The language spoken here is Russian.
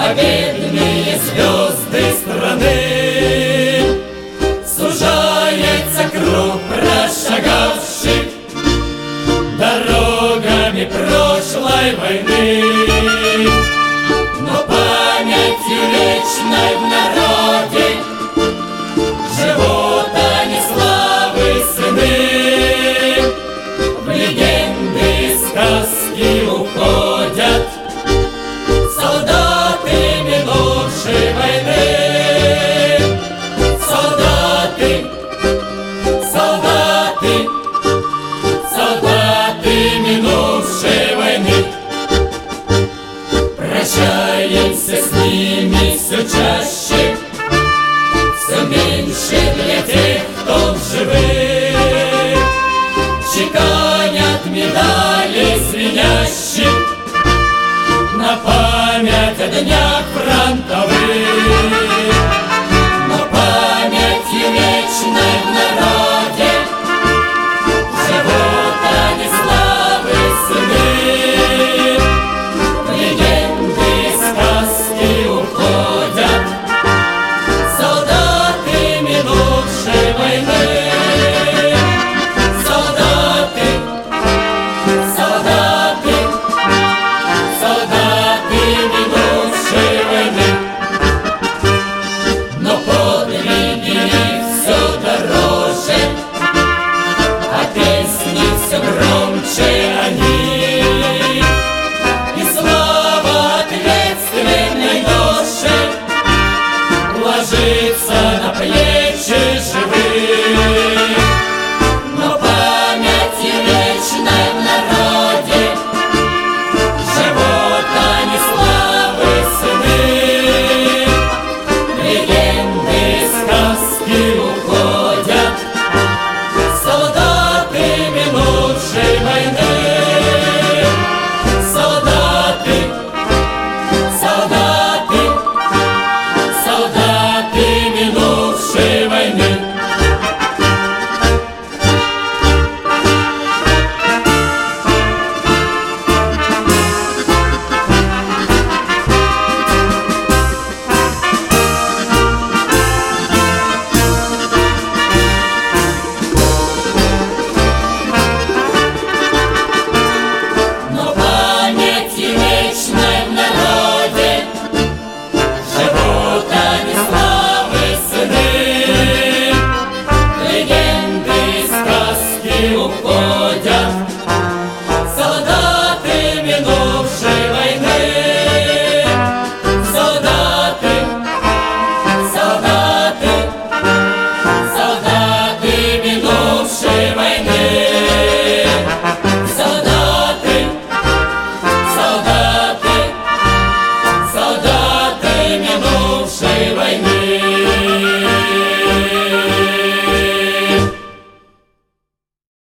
победные звезды страны. Сужается круг прошагавших дорогами прошлой войны, но памятью вечной в народе живут они, славы сыны. В легенды и сказки уходят солдаты минувшей войны. Солдаты, солдаты, солдаты минувшей войны. Прощаемся с ними все чаще, все меньше для тех, кто в живых чеканят медали звенящих на память о днях